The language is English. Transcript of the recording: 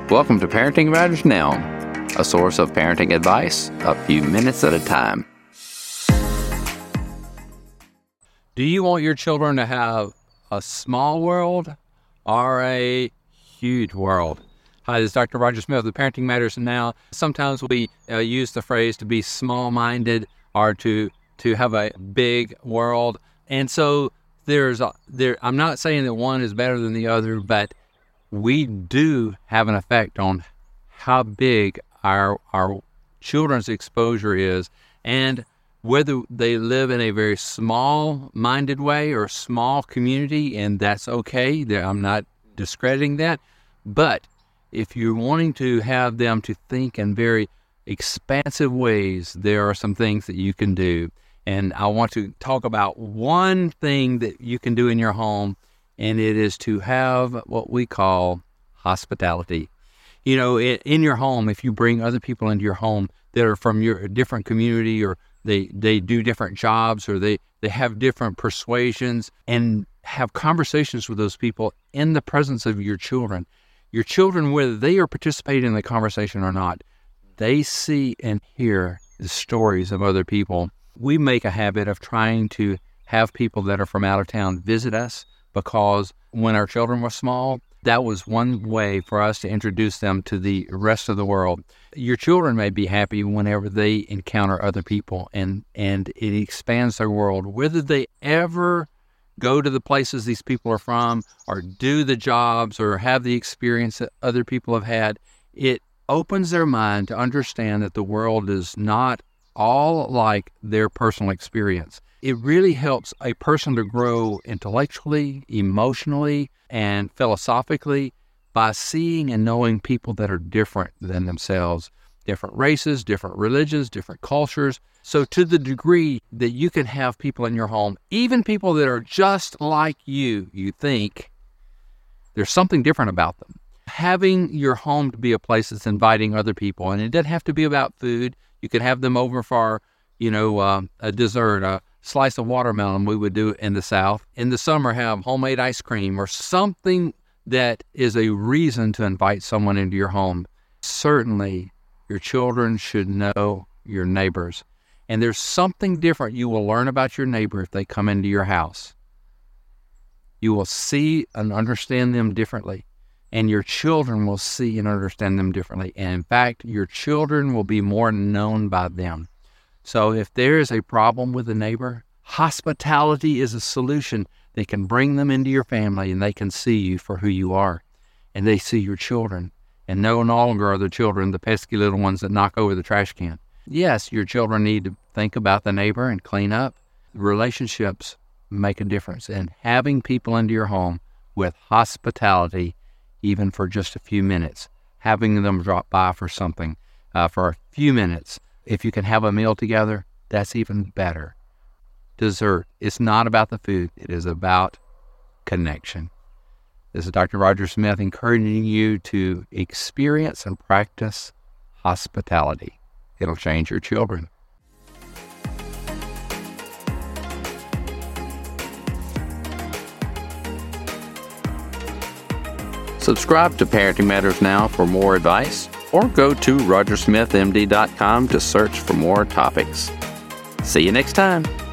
Welcome to Parenting Matters Now, a source of parenting advice a few minutes at a time. Do you want your children to have a small world or a huge world? Hi, this is Dr. Roger Smith with Parenting Matters Now. Sometimes we use the phrase to be small-minded or to have a big world. And so I'm not saying that one is better than the other, but we do have an effect on how big our children's exposure is, and whether they live in a very small-minded way or small community, and that's okay. I'm not discrediting that. But if you're wanting to have them to think in very expansive ways, there are some things that you can do. And I want to talk about one thing that you can do in your home, and it is to have what we call hospitality. You know, in your home, if you bring other people into your home that are from your different community, or they do different jobs, or they have different persuasions, and have conversations with those people in the presence of your children, whether they are participating in the conversation or not, they see and hear the stories of other people. We make a habit of trying to have people that are from out of town visit us, because when our children were small, that was one way for us to introduce them to the rest of the world. Your children may be happy whenever they encounter other people, and it expands their world. Whether they ever go to the places these people are from, or do the jobs, or have the experience that other people have had, it opens their mind to understand that the world is not all like their personal experience. It really helps a person to grow intellectually, emotionally, and philosophically by seeing and knowing people that are different than themselves, different races, different religions, different cultures. So to the degree that you can have people in your home, even people that are just like you think there's something different about them. Having your home to be a place that's inviting other people, and it doesn't have to be about food. You could have them over for, a dessert, a slice of watermelon we would do in the South. In the summer, have homemade ice cream or something that is a reason to invite someone into your home. Certainly, your children should know your neighbors. And there's something different you will learn about your neighbor if they come into your house. You will see and understand them differently. And your children will see and understand them differently. And in fact, your children will be more known by them. So if there is a problem with a neighbor, hospitality is a solution that can bring them into your family, and they can see you for who you are. And they see your children. And no longer are the children the pesky little ones that knock over the trash can. Yes, your children need to think about the neighbor and clean up. Relationships make a difference. And having people into your home with hospitality, even for just a few minutes, having them drop by for something, for a few minutes. If you can have a meal together, that's even better. Dessert, it's not about the food. It is about connection. This is Dr. Roger Smith encouraging you to experience and practice hospitality. It'll change your children. Subscribe to Parenting Matters Now for more advice, or go to rogersmithmd.com to search for more topics. See you next time.